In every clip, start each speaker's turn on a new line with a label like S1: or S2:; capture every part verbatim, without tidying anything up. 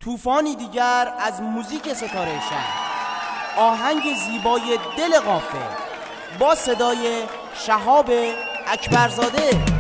S1: طوفانی دیگر از موزیک ستاره شهر، آهنگ زیبای دل غافل با صدای شهاب اکبرزاده.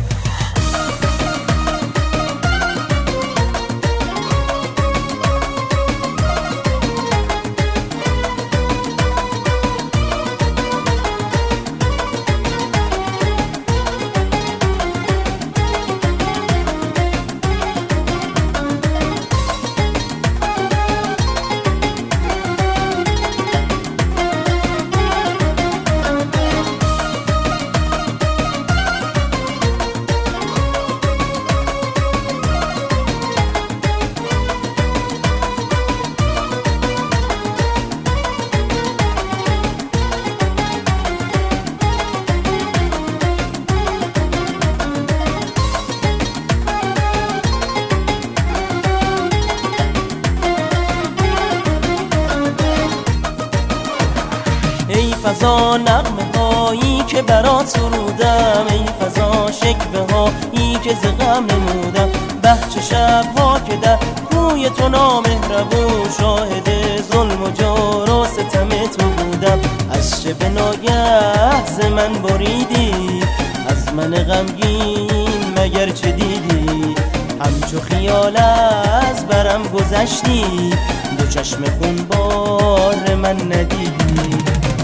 S2: ای فضا نغمه هایی که برات سرودم، ای فضا شکوه هایی که ز غم نمودم، بهچه شب ها که در روی تو نامهربون شاهد ظلم و جور و ستم تو بودم. از چه به ناگه ز من بریدی، از من غمگین مگر چه دیدی؟ همچو خیال از برم گذشتی، دو چشم خون بار من ندیدی.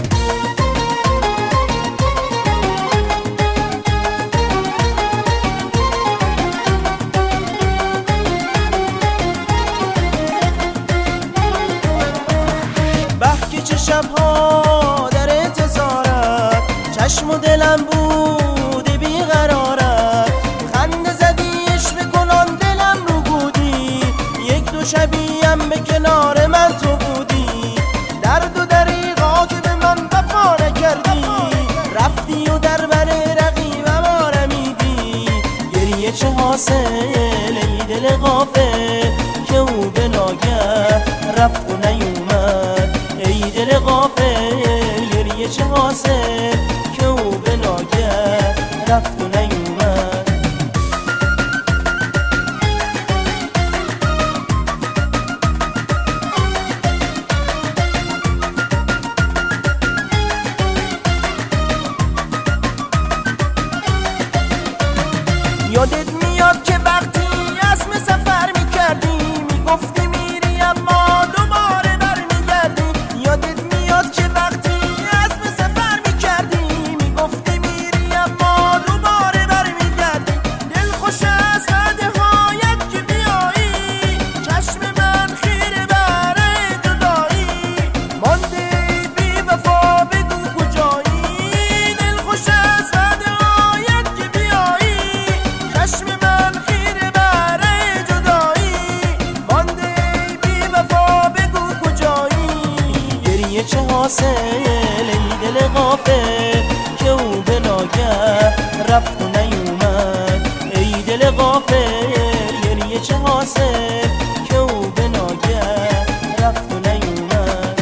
S2: چه شبها در انتظارت، چشم و دلم بوده بیقرارت، خنده زدی عشق کنان دلم رو بودی، یک دو شبیم به کنار من تو بودی، درد و دریغا که به من وفا نکردی، رفتی و در بر رقیبم آرمیدی. گریه چه حاصل ای دل غافل که او به ناگه رفت و نیومد، ای دل غافل گریه چه حاصل که او به ناگه رفت و نیومد. یادت میاد که وقتی اسم سفر میکردی، میگفتی میری اما دوباره برمیگردی. یادت میاد که وقتی اسم سفر میکردی، میگفتی میری اما دوباره برمیگردی. دل خوش از وعده هایت که بیایی، چشم من خیره بر جدایی، مانده بی وفا بگو کجایی. دل خوش از وعده هایت که بیایی، چشم من خیره بر جدایی، مانده بی وفا بگو کجایی. گریه چه حاصل ای دل غافل که او به ناگه رفت و نیومد، ای دل غافل گریه چه حاصل که او به ناگه رفت و نیومد.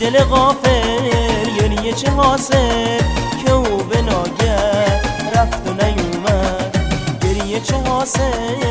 S2: دل غافل گریه چه حاصل که او به ناگه رفت و نیومد، گریه چه حاصل